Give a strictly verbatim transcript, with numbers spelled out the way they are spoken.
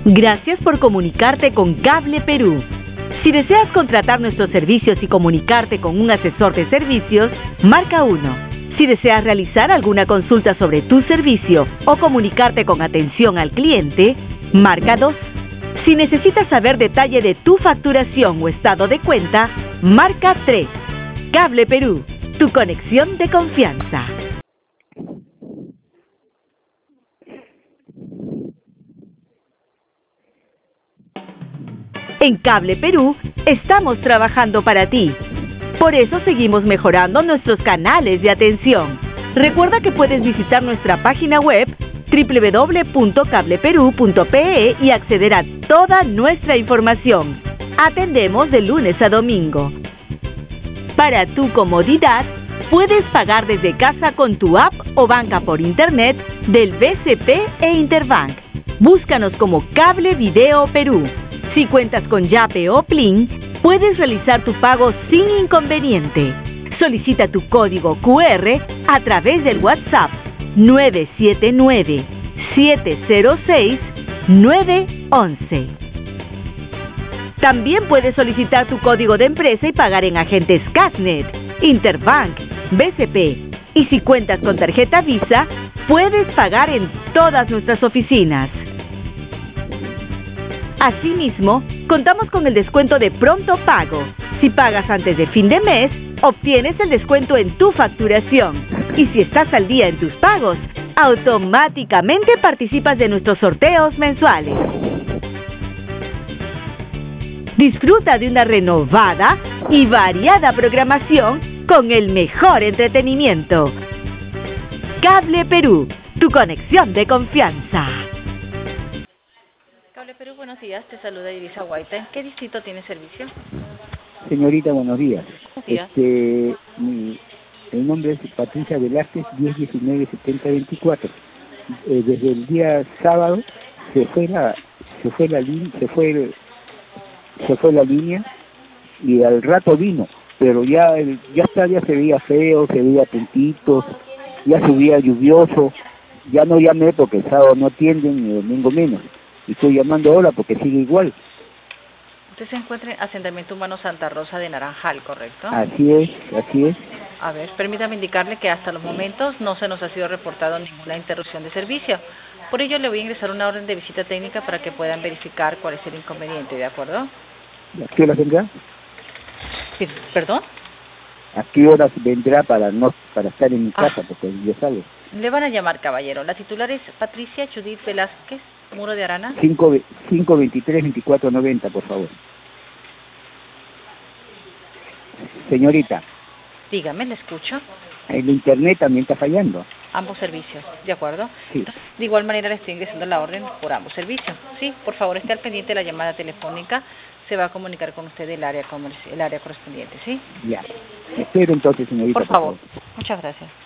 Gracias por comunicarte con Cable Perú. Si deseas contratar nuestros servicios y comunicarte con un asesor de servicios, marca uno. Si deseas realizar alguna consulta sobre tu servicio o comunicarte con atención al cliente, marca dos. Si necesitas saber detalle de tu facturación o estado de cuenta, marca tres. Cable Perú, tu conexión de confianza. En Cable Perú estamos trabajando para ti. Por eso seguimos mejorando nuestros canales de atención. Recuerda que puedes visitar nuestra página web doble u doble u doble u punto cable perú punto pe e y acceder a toda nuestra información. Atendemos de lunes a domingo. Para tu comodidad, puedes pagar desde casa con tu app o banca por internet del B C P e Interbank. Búscanos como Cable Video Perú. Si cuentas con Yape o Plin, puedes realizar tu pago sin inconveniente. Solicita tu código cu erre a través del WhatsApp nueve siete nueve, siete cero seis, nueve once. También puedes solicitar tu código de empresa y pagar en agentes Casnet, Interbank, B C P. Y si cuentas con tarjeta Visa, puedes pagar en todas nuestras oficinas. Asimismo, contamos con el descuento de pronto pago. Si pagas antes de fin de mes, obtienes el descuento en tu facturación. Y si estás al día en tus pagos, automáticamente participas de nuestros sorteos mensuales. Disfruta de una renovada y variada programación con el mejor entretenimiento. Cable Perú, tu conexión de confianza. Cable Perú, buenos días. Te saluda Irisa Guaita. ¿En qué distrito tiene servicio? Señorita, buenos días. Buenos días. Este, mi, el nombre es Patricia Velázquez, diez diecinueve setenta veinticuatro. Eh, desde el día sábado se fue la, se fue la línea, se fue el, se fue la línea y al rato vino, pero ya el, ya está, ya se veía feo, se veía puntitos, ya subía lluvioso. Ya no llamé porque el sábado no atienden ni el domingo menos. Y estoy llamando ahora porque sigue igual. Usted se encuentra en Asentamiento Humano Santa Rosa de Naranjal, ¿correcto? Así es, así es. A ver, permítame indicarle que hasta los momentos no se nos ha sido reportado ninguna interrupción de servicio. Por ello le voy a ingresar una orden de visita técnica para que puedan verificar cuál es el inconveniente, ¿de acuerdo? ¿A qué horas vendrá? Sí, ¿perdón? ¿A qué horas vendrá para no para estar en mi Ah. casa? Porque ya sale. Le van a llamar, caballero. La titular es Patricia Judith Velázquez, Muro de Arana. cinco veintitrés veinticuatro noventa, por favor. Señorita, Dígame, le escucho. el internet también está fallando. Ambos servicios, ¿de acuerdo? Sí. Entonces, de igual manera le estoy ingresando la orden por ambos servicios. Sí, por favor, esté al pendiente de la llamada telefónica. Se va a comunicar con usted el área, comerci- el área correspondiente, ¿sí? Ya. Espero entonces, señorita. Por favor. Muchas gracias.